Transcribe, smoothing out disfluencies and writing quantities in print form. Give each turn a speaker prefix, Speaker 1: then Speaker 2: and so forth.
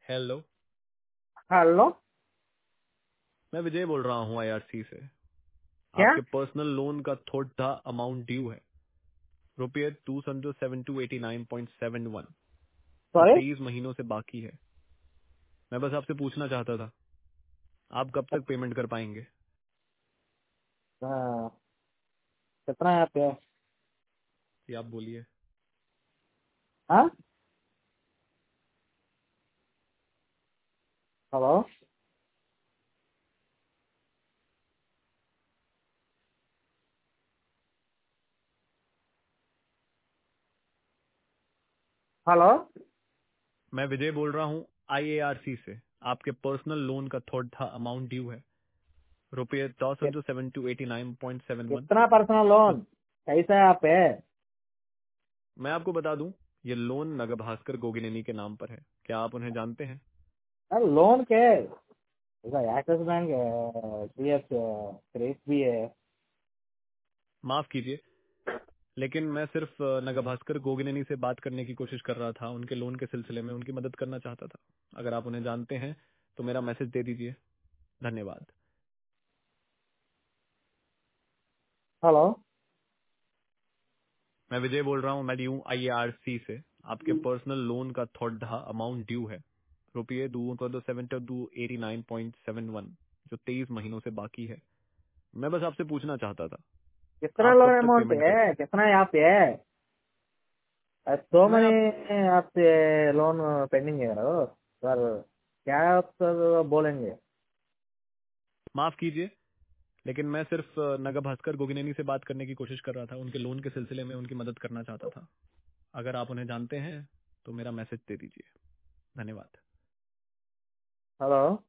Speaker 1: Hello.
Speaker 2: Hello.
Speaker 1: मैं विजय बोल रहा हूँ आईआरसी से।
Speaker 2: क्या?
Speaker 1: आपके पर्सनल लोन का थोड़ा अमाउंट ड्यू है, रुपये 27289.71, जो
Speaker 2: सॉरी।
Speaker 1: 23 महीनों से बाकी है। मैं बस आपसे पूछना चाहता था, आप कब तक पेमेंट कर पाएंगे?
Speaker 2: कितना है आपके?
Speaker 1: ये आप बोलिए।
Speaker 2: हाँ, हेलो। हेलो।
Speaker 1: मैं विजय बोल रहा हूँ आईएआरसी से। आपके पर्सनल लोन का थोड़ा अमाउंट ड्यू है, रुपये
Speaker 2: कि-
Speaker 1: 27289.71,
Speaker 2: कितना पर्सनल
Speaker 1: जो
Speaker 2: लोन कैसा है आप पे?
Speaker 1: मैं आपको बता दूं, ये लोन नगभास्कर गोगिनेनी के नाम पर है। क्या आप उन्हें जानते हैं?
Speaker 2: लोन के एक्सिस बैंक है, सीएस क्रेडिट भी है।
Speaker 1: माफ कीजिए, लेकिन मैं सिर्फ नगभास्कर गोगिनेनी से बात करने की कोशिश कर रहा था। उनके लोन के सिलसिले में उनकी मदद करना चाहता था। अगर आप उन्हें जानते हैं तो मेरा मैसेज दे दीजिए। धन्यवाद।
Speaker 2: हेलो।
Speaker 1: मैं विजय बोल रहा हूँ, मैं ड्यू आईआरसी से। आपके पर्सनल लोन का थोड़ा अमाउंट ड्यू है, रुपये 27289.71, जो 23 महीनों से बाकी है। मैं बस आपसे पूछना चाहता था,
Speaker 2: कितना
Speaker 1: आप
Speaker 2: लोन
Speaker 1: कब तक
Speaker 2: अमाउंट
Speaker 1: पेमेंट कर
Speaker 2: है?
Speaker 1: पाएंगे?
Speaker 2: कितना है आप पे? सो
Speaker 1: मैं आप
Speaker 2: मैनी आपसे लोन पेंडिंग है सर। क्या आप सर बोलेंगे?
Speaker 1: माफ कीजिए, लेकिन मैं सिर्फ नगा भास्कर गोगिनेनी से बात करने की कोशिश कर रहा था। उनके लोन के सिलसिले में उनकी मदद करना चाहता था। अगर आप उन्हें जानते हैं तो मेरा मैसेज दे दीजिए। धन्यवाद।
Speaker 2: हेलो।